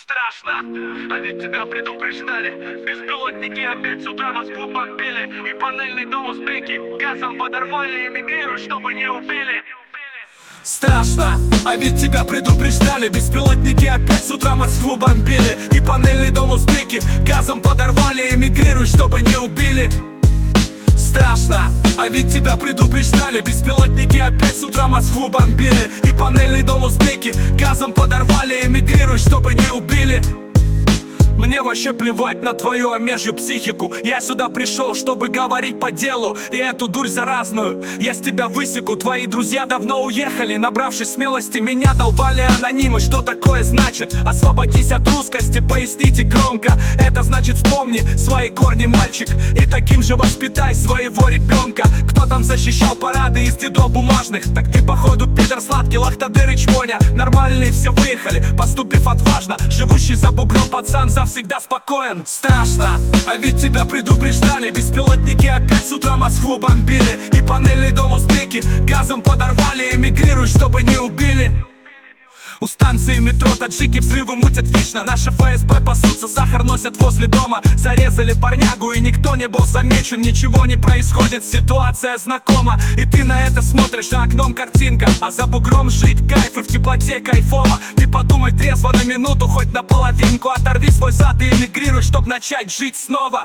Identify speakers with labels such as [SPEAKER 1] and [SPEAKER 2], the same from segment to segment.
[SPEAKER 1] Страшно, а ведь тебя предупреждали. Беспилотники опять с утра Москву бомбили. И панельный дом узбеки газом подорвали. Эмигрируют, чтобы не убили.
[SPEAKER 2] Страшно, а ведь тебя предупреждали. Беспилотники опять с утра Москву бомбили. И панельный дом узбеки газом подорвали. Эмигрируй, чтобы не убили. Страшно, а ведь тебя предупреждали. Беспилотники опять с утра Москву бомбили. И панельный дом узбеки газом подорвали. Эмигрируй, чтобы не убили. Мне вообще плевать на твою омежью психику. Я сюда пришел, чтобы говорить по делу. И эту дурь заразную я с тебя высеку. Твои друзья давно уехали, набравшись смелости. Меня долбали анонимы, что такое значит? Освободись от русскости, поясните громко. Это значит вспомни свои корни, мальчик. И таким же воспитай своего ребенка. Кто там защищал парады из дедов бумажных? Так ты походу Питер Сладкий, Лахтадыр и Чмоня. Нормальные все выехали, поступив отважно. Живущий за бугром пацан всегда спокоен. Страшно, а ведь тебя предупреждали. Беспилотники опять с утра Москву бомбили. И панельный дом узбеки газом подорвали. Эмигрируй, чтобы не убили. У станции метро таджики взрывы мутят вечно. Наши ФСБ пасутся, сахар носят возле дома. Зарезали парнягу и никто не был замечен. Ничего не происходит, ситуация знакома. И ты на это смотришь, за окном картинка. А за бугром жить кайф и в теплоте кайфово. Ты подумай трезво на минуту, хоть на половинку. Оторви свой зад и эмигрируй, чтоб начать жить снова.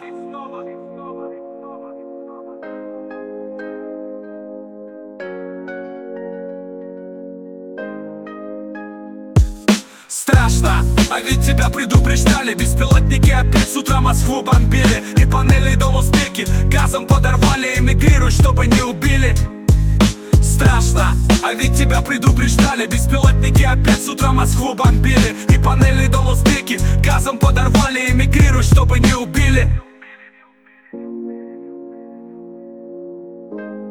[SPEAKER 2] Страшно, а ведь тебя предупреждали. Беспилотники опять с утра Москву бомбили. И панельный дом узбеки газом подорвали. Эмигрируй, чтобы не убили. Страшно, а ведь тебя предупреждали. Беспилотники опять с утра Москву бомбили. И панельный дом узбеки газом подорвали. Эмигрируй, чтобы не убили.